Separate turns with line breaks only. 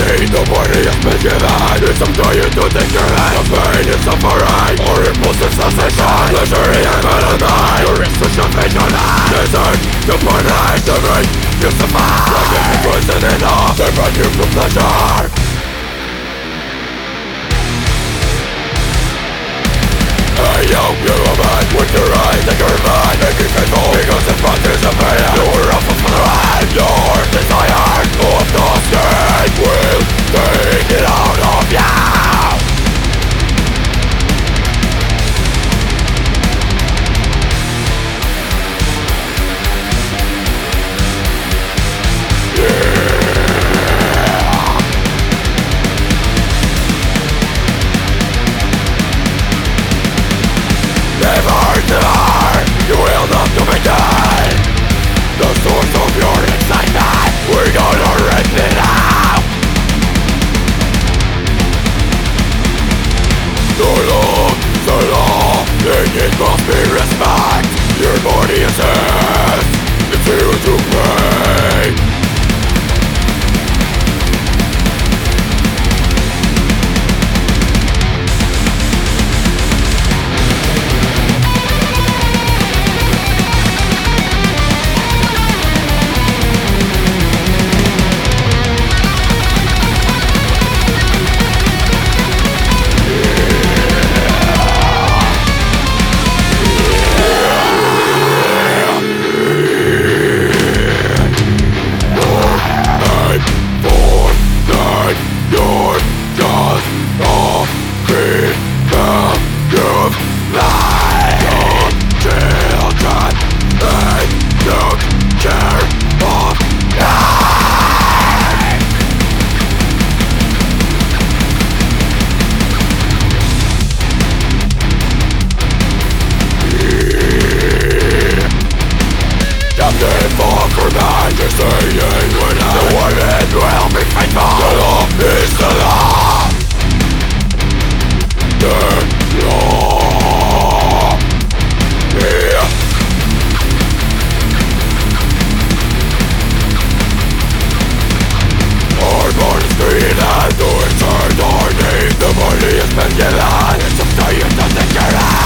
The body has been given. It's up to you to take your hand. The pain is suffering, or impulsive sensation. Pleasure in melody. Your restriction fate on hand. Desert, the punish, the rain, you survive. Like if it wasn't enough, they brought you to pleasure. Hey yo, you a man with your eyes and your mind. Make it faithful, because the front is a pain. You're up for the hand. Your desire of the skin will take it out of you. You will not to be dead. The source of your excitement, we're gonna rip it out. The law, and it must be respect. Your body is his, it's here to pay. You're saying when the woman will be faithful. The law is the law. The law. Yeah. Our bodies being and to return our need. The body has been given. It's up to you to take care of.